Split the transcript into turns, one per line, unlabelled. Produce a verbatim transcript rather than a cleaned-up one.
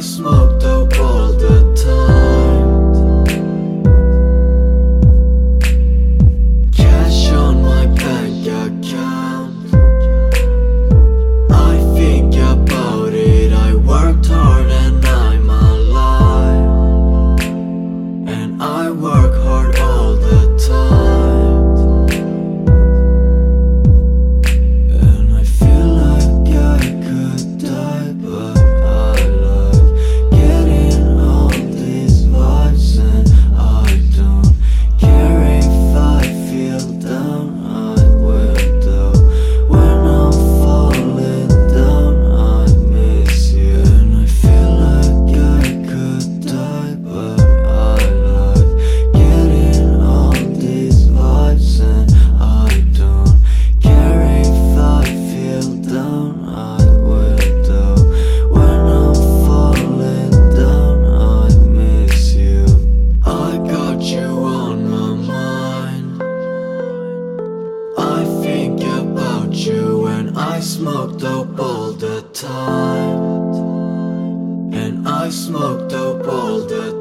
smoke dope all the time. Cash on my bank account. I think about it, I worked hard and I'm alive. And I work hard all the time. And I feel like I could die, but I like getting all these vibes. And I don't care if I feel down, I will do. When I'm falling down, I miss you. And I feel like I could die, but I like getting all these vibes. And I don't care if I feel down, I will do. When I'm falling down, I miss you. I got you on my mind. I think about you when I smoke dope all the time. And I smoke dope all the